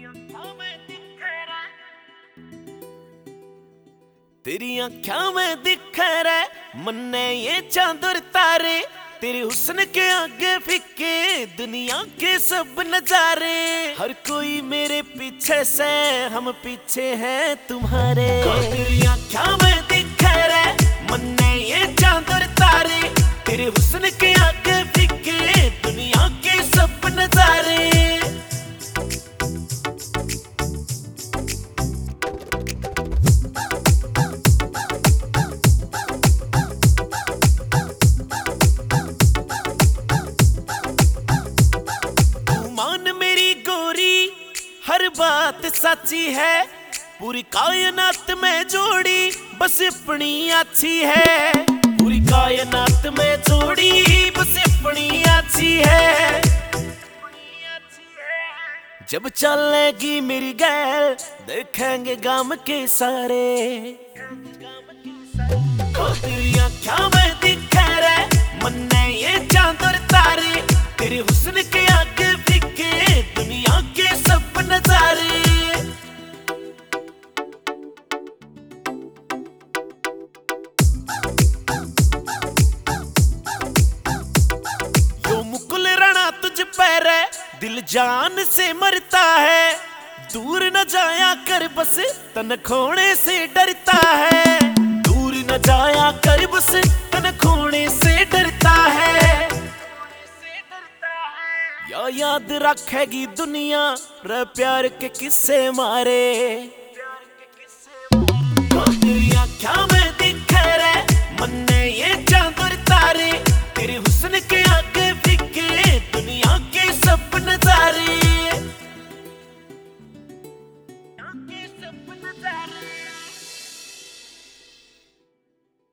तेरी आँखों में दिखे रे मन्ने ये चांद और तारे, तेरे हुस्न के आगे फीके दुनिया के सब नजारे। हर कोई मेरे पीछे से, हम पीछे हैं तुम्हारे। तेरी आँखों में दिखे रे मन्ने ये चांद और तारे, तेरे हुस्न के आगे फीके दुनिया के सब नजारे। हर बात सच्ची है, पूरी कायनात में जोड़ी बस अपनी अच्छी है। पूरी कायनात में जोड़ी बस अपनी अच्छी है। जब चलेगी मेरी गैल देखेंगे गाम के सारे। तेरी आँखों में दिखे रे मन्ने ये चांद और तारे, तेरे हुस्न के आगे फीके दुनिया के सब नजारे। यो मुकुल रणा तुझ पर है, दिल जान से मरता है। दूर न जाया कर बस तन खोने से डरता है। दूर न जाया कर बस तन खोने से डरता है। या याद रखेगी दुनिया रे प्यार के किस्से मारे। तेरी आँखों में दिखे रे मन